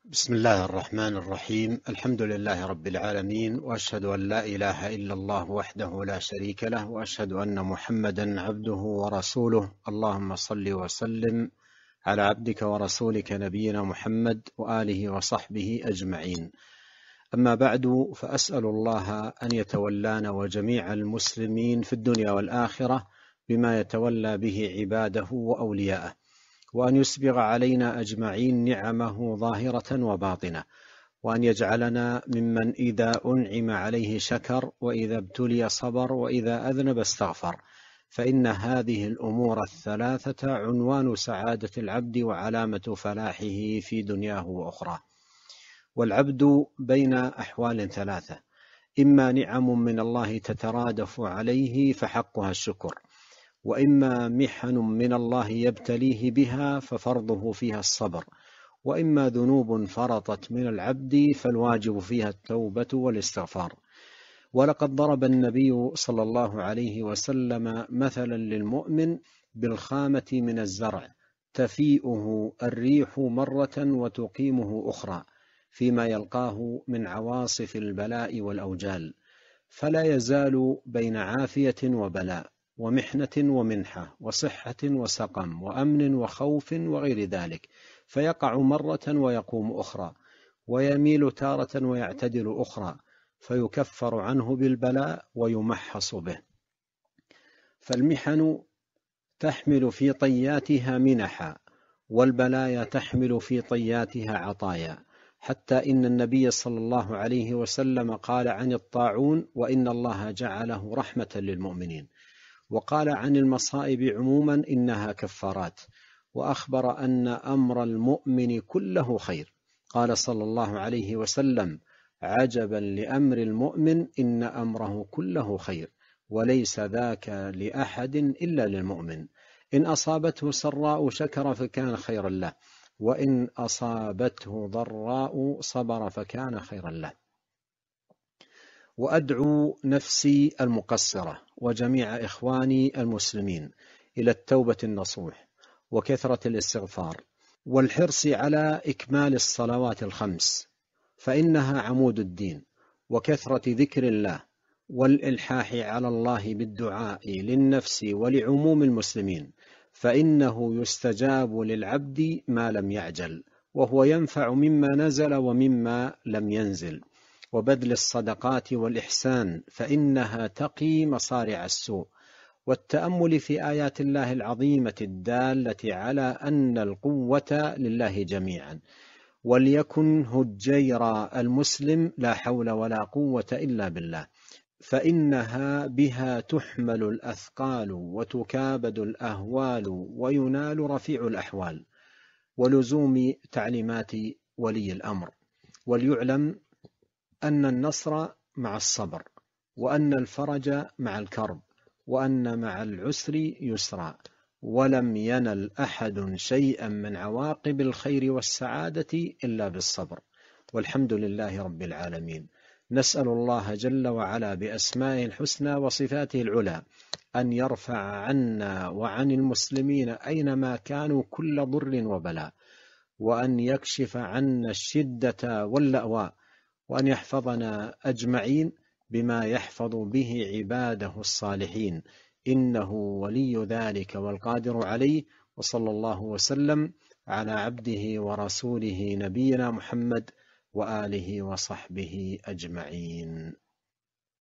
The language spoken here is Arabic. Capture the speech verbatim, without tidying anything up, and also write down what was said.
بسم الله الرحمن الرحيم. الحمد لله رب العالمين، وأشهد أن لا إله إلا الله وحده لا شريك له، وأشهد أن محمدا عبده ورسوله. اللهم صل وسلم على عبدك ورسولك نبينا محمد وآله وصحبه أجمعين. أما بعد، فأسأل الله أن يتولانا وجميع المسلمين في الدنيا والآخرة بما يتولى به عباده وأولياءه، وأن يسبغ علينا أجمعين نعمه ظاهرة وباطنة، وأن يجعلنا ممن إذا أنعم عليه شكر، وإذا ابتلي صبر، وإذا أذنب استغفر، فإن هذه الأمور الثلاثة عنوان سعادة العبد وعلامة فلاحه في دنياه وأخرى. والعبد بين أحوال ثلاثة: إما نعم من الله تترادف عليه فحقها الشكر، وإما محن من الله يبتليه بها ففرضه فيها الصبر، وإما ذنوب فرطت من العبد فالواجب فيها التوبة والاستغفار. ولقد ضرب النبي صلى الله عليه وسلم مثلا للمؤمن بالخامة من الزرع تفيئه الريح مرة وتقيمه أخرى فيما يلقاه من عواصف البلاء والأوجال، فلا يزال بين عافية وبلاء، ومحنة ومنحة، وصحة وسقم، وأمن وخوف وغير ذلك، فيقع مرة ويقوم أخرى، ويميل تارة ويعتدل أخرى، فيكفر عنه بالبلاء ويمحص به. فالمحن تحمل في طياتها منحا، والبلايا تحمل في طياتها عطايا، حتى إن النبي صلى الله عليه وسلم قال عن الطاعون: وإن الله جعله رحمة للمؤمنين. وقال عن المصائب عموما: إنها كفارات. وأخبر أن أمر المؤمن كله خير. قال صلى الله عليه وسلم: عجبا لأمر المؤمن، إن أمره كله خير، وليس ذاك لأحد إلا للمؤمن. إن أصابته سراء شكر فكان خيرا له، وإن أصابته ضراء صبر فكان خيرا له. وأدعو نفسي المقصرة وجميع إخواني المسلمين إلى التوبة النصوح، وكثرة الاستغفار، والحرص على إكمال الصلوات الخمس، فإنها عمود الدين، وكثرة ذكر الله، والإلحاح على الله بالدعاء للنفس ولعموم المسلمين، فإنه يستجاب للعبد ما لم يعجل، وهو ينفع مما نزل ومما لم ينزل. وبذل الصدقات والإحسان، فإنها تقي مصارع السوء. والتأمل في آيات الله العظيمة الدالة على أن القوة لله جميعا. وليكن هجير المسلم لا حول ولا قوة إلا بالله، فإنها بها تحمل الأثقال وتكابد الأهوال وينال رفيع الأحوال. ولزوم تعليمات ولي الأمر. وليعلم أن النصر مع الصبر، وأن الفرج مع الكرب، وأن مع العسر يسرا، ولم ينل أحد شيئا من عواقب الخير والسعادة إلا بالصبر. والحمد لله رب العالمين. نسأل الله جل وعلا بأسمائه الحسنى وصفاته العلى أن يرفع عنا وعن المسلمين أينما كانوا كل ضر وبلاء، وأن يكشف عنا الشدة واللأواء، وأن يحفظنا أجمعين بما يحفظ به عباده الصالحين، إنه ولي ذلك والقادر عليه. وصلى الله وسلم على عبده ورسوله نبينا محمد وآله وصحبه أجمعين.